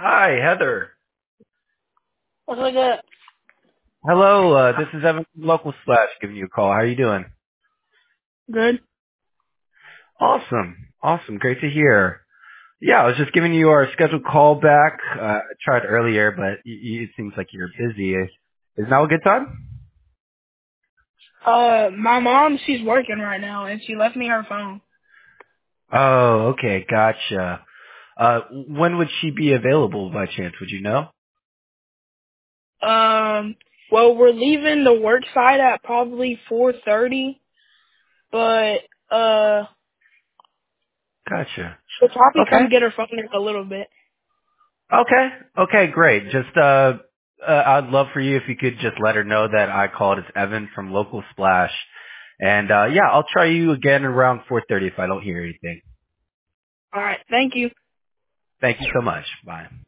Hi, Heather. What's like that? Hello, this is Evan from Local Slash giving you a call. How are you doing? Good. Awesome. Great to hear. Yeah, I was just giving you our scheduled call back. I tried earlier, but it seems like you're busy. Is now a good time? My mom, she's working right now, and she left me her phone. Oh, okay, gotcha. When would she be available by chance? Would you know? Um, well, we're leaving the work site at probably 4:30, but Gotcha. she'll probably Okay. come get her phone in a little bit. Okay, great. Just I'd love for you if you could just let her know that I called. It's Evan from Local Splash, and yeah, I'll try you again around 4:30 if I don't hear anything. All right. Thank you. Thank you so much. Bye.